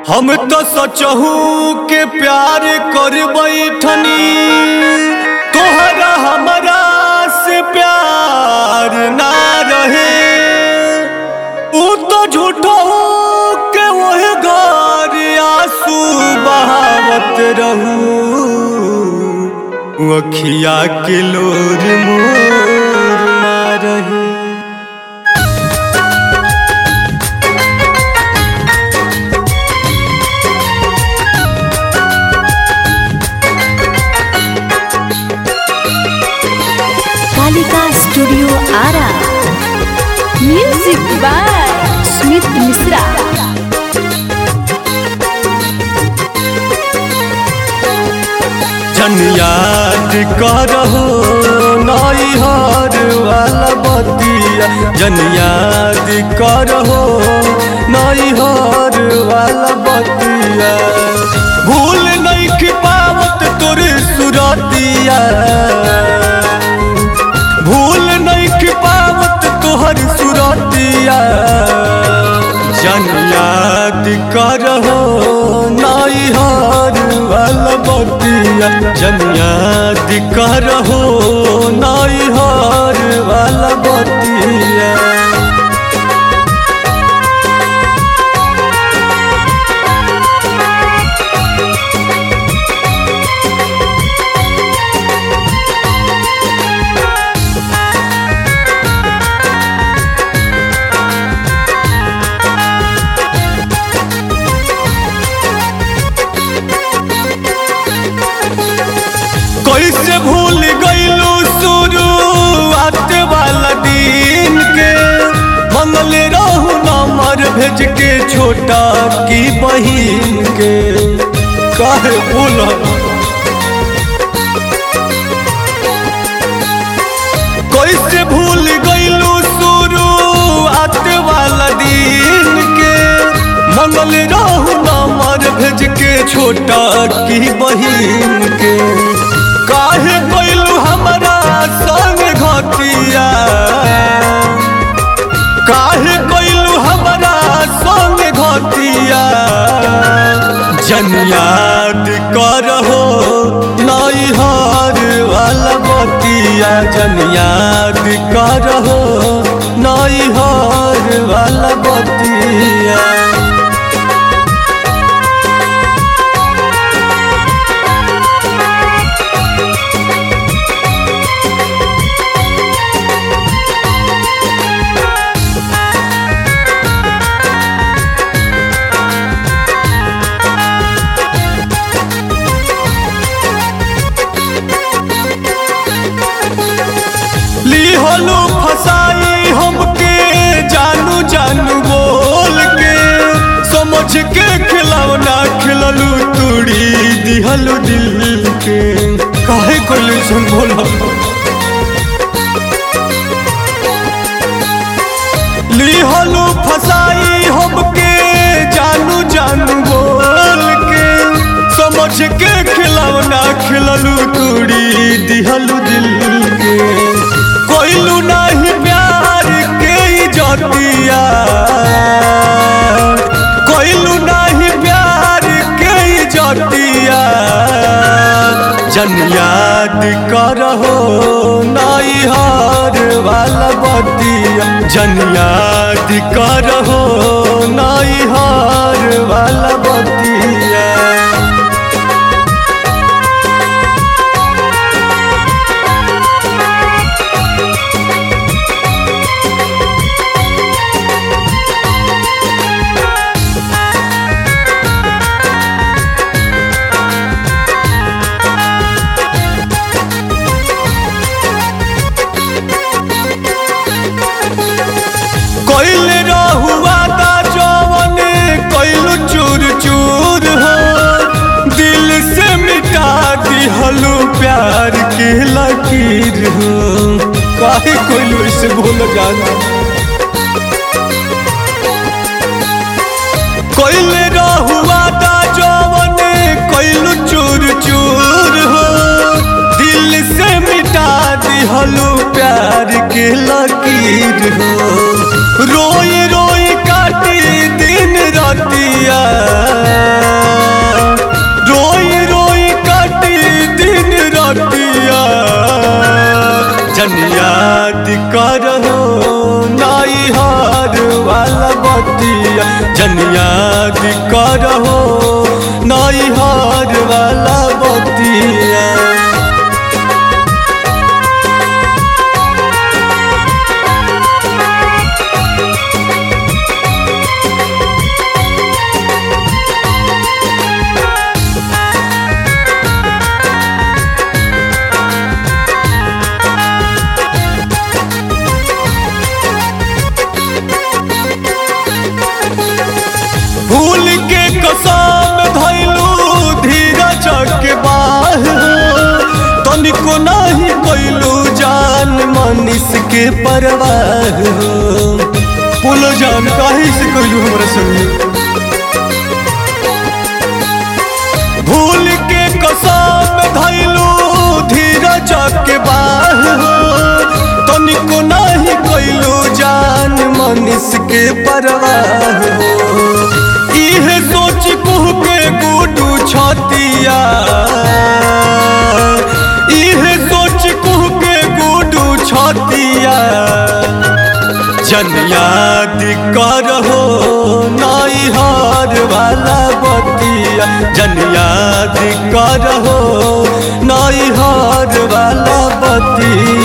हम तो सोचहू के प्यार कर बैठनी तोहरा हमरा से प्यार ना रहे ऊ तो झूठो के वही घर आंसू बहावत रहू अखिया के लोर मोर ना रहे। Kalika studio Ara. Music by Smit Mishra. जन याद करहो नैहर वाला बतिया, जन याद करहो नैहर वाला बतिया, भूल नहीं पावत तोर सुरतिया, भूल नहीं पावत तोहर सुरतिया। जन याद करहो नैहर वाला बतिया, जन याद करहो नैहर वाला बतिया। कैसे भूल गईलू शुरुआत वाला दिन के, मंगल रहू नंबर भेज के छोटा की बहिन के, काहे भूल कैसे भूल गईलू शुरुआत वाला दिन के, मंगल रहू नंबर भेज के छोटा की बहिन के। काहे कोइलू हमरा संग घटिया, काहे कोइलू हमरा संग घटिया। जन याद करहो नैहर वाला बतिया, जन याद करहो नैहर वाला बतिया। लिहलू फसाई हमके जानू जानू बोल के, समझ के खिलौना खिललू तूड़ी दिहलू दिल के, काहे कोइलू सुन बोला। लिहलू फसाई हमके जानू जानू बोल के, समझ के खिलौना खिललू तूड़ी दिहलू दिल के। कोइलू नहीं प्यार के इज्जतिया, कोइलू नहीं प्यार के इज्जतिया। जन याद करहो नैहर वाला बतिया, जन याद करहो नैहर वाला बतिया। कोइल रहुआ दा जवन कोइलू चूर चूर हो, दिल से मिटा दिहलू प्यार के लकीर हो, काहे कोइलू से भूल जाना। कोइल रहुआ दा जवन कोइलू चूर चूर हो, दिल से मिटा दिहलू प्यार के लकीर हो। रोई रोई काटी दिन रातिया, जन याद करहो नाई हार वाला बतिया, जन याद करहो नाई हार वाला बतिया। भूल के कसम धैलू धीरज के बाह, तनिको नहीं कैलू जान मनीष के परवाह। बोलो जान काहे से कैलू हमारा संग, भूल के कसम धैलू धीरज के बाह, तनिको नहीं कैलू जान मनीष के परवाह। इहे सोच कुह के गुडू छतिया, इहे सोच कुह के गुडू छतिया। जन याद करहो नाई हार वाला बतिया, जन याद करहो नाई हार वाला बतिया।